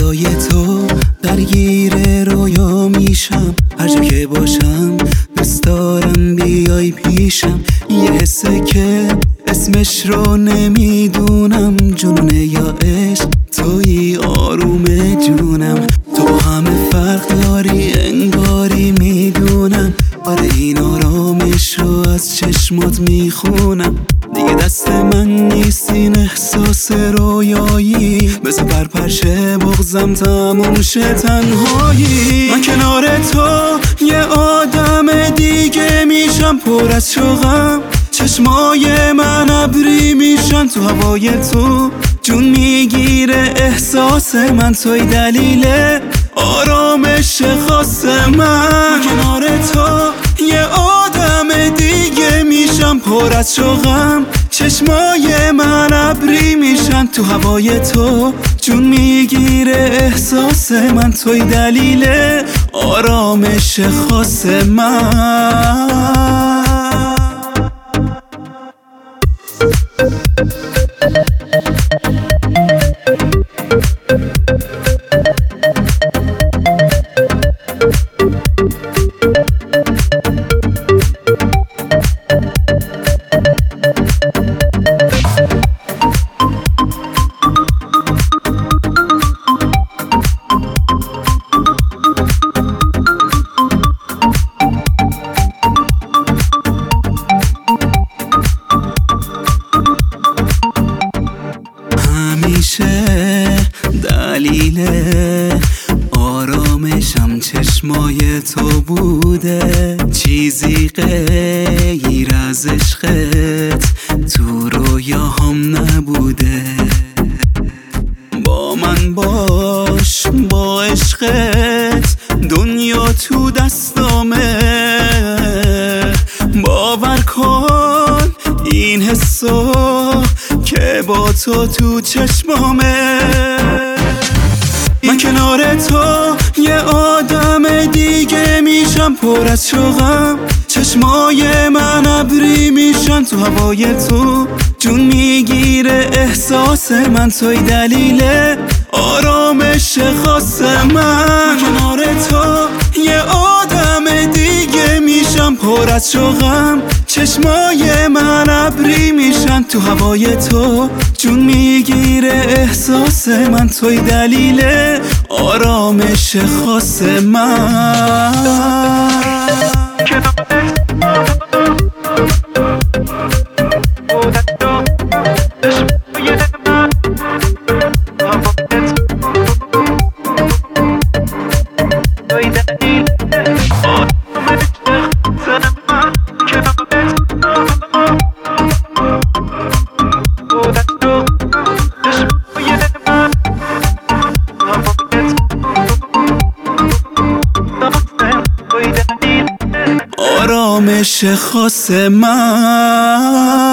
برای تو درگیر رویا میشم، هر جا که باشم دوست دارم بیای پیشم. یه حسه که اسمش رو نمیدونم، جنونه یا عشق توی آروم جونم. تو با همه فرق داری انگاری میدونم، آره این آرامش رو از چشمات میخونم. دیگه دست من نیست این احساس رویایی، بذار پرپرشه بغضم تموم شه تنهایی. من کنار تو یه آدم دیگه میشم، پر از شوقم چشمای من ابری میشن. تو هوای تو جون میگیره احساس من، توی دلیل آرامش خاص من. کنار تو یه آدم دیگه میشم، پر از شوقم چشمای من ابری میشن. تو هوای تو جون میگیره احساس من، توی دلیل آرامش خاص من. همیشه دلیل آرامشم چشمای تو بوده، چیزی غیر از عشقت تو رویاهام نبوده. با من باش، با عشقت دنیا تو دستامه، باور کن این حسو که با تو چشمامه. من کنار تو یه آدم دیگه میشم، پر از شوقم چشمای من ابری میشن. تو هوای تو جون میگیره احساس من، توی دلیل آرامش خاص من. کنار تو یه آدم دیگه میشم، پر از شوقم چشمای من ابری میشن. تو هوای تو جون میگیره احساس من، توی دلیل آرامش خاص من. آرامش خاص من.